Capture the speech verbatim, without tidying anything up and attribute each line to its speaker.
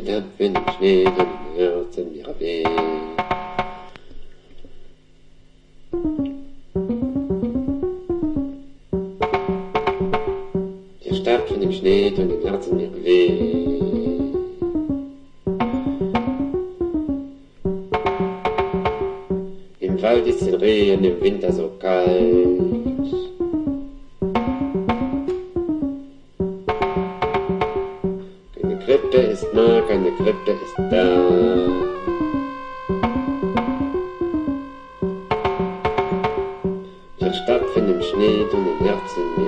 Speaker 1: Stapfen im Schnee und im Herzen ihrer Weh. Der Stapfen im Schnee und im Herzen ihrer Weh. Im Wald ist den Rehen im Winter so kalt. Keine Krippe ist nah, keine Krippe ist da. Wir stapfen im Schnee und im Herzen